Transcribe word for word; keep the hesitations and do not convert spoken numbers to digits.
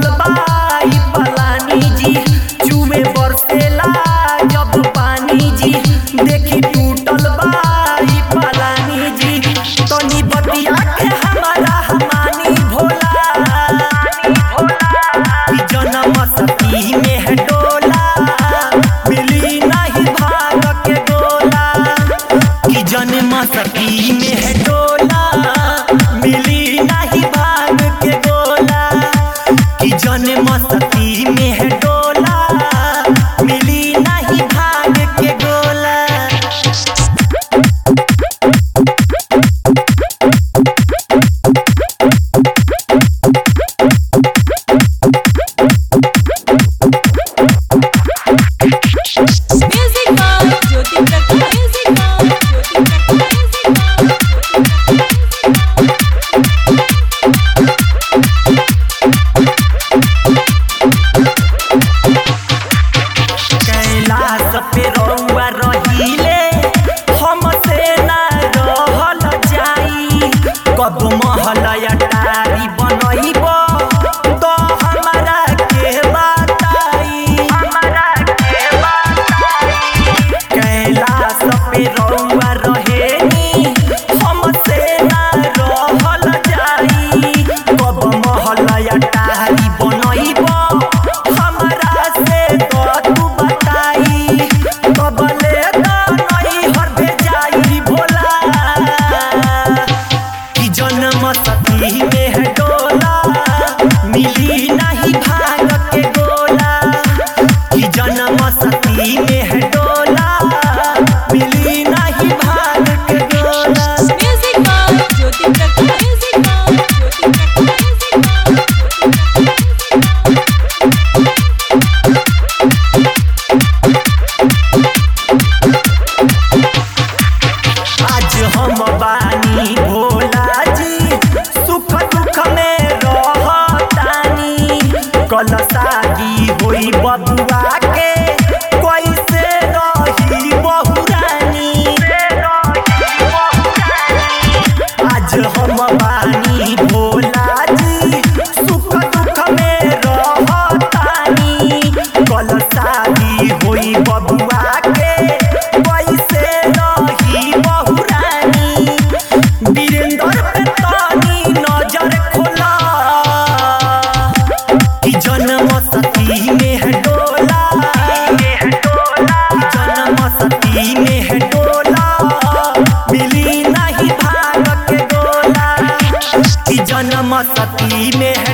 टूटल बाई पलानी जी चुमे बरसेला जब पानी जी देखी टूटल बाई पलानी जी तनी बतिया के हमारा हमानी भोला कि जन्म सती में है डोला मिली नहीं भाग के गोला कि जन्म सती में है डोला मिली नहीं भाग के गोला कि जन्म सती में है डोला मिली नहीं भाग के गोला। Music by Jyoti Prakash music by Kailash पे रउआ रहिले हमसे ना रहल जाई कब महल अटारी बनइब तो हमारा के बताई हमारा के बताई कैलाश पे रउआ रहेनी हमसे ना रहल जाई कब महल अटारी बनइब हमारा से तो तू बताई कबले तो नहीं हर भेजाई भोला कि जन्म सती में है डोला मिली नहीं भाग के गोला कि जन्म सती में है डोला मिली नहीं भाग के गोला। Music by Jyoti Prakash music by Jyoti आज हम बानी भोला जी सुख दुख में रहतानी कल शादी होई बबुआ के कैसे रही बहुरानी आज हम बानी भोला जी सुख दुख में रहतानी कल शादी होई बबुआ के कैसे रही बहुरानी वीरेंद्र पे तानी नजर खोला कि जन्म सती में है डोला जन्म सती में है डोला मिली नहीं भाग के गोला कि जन्म सती में है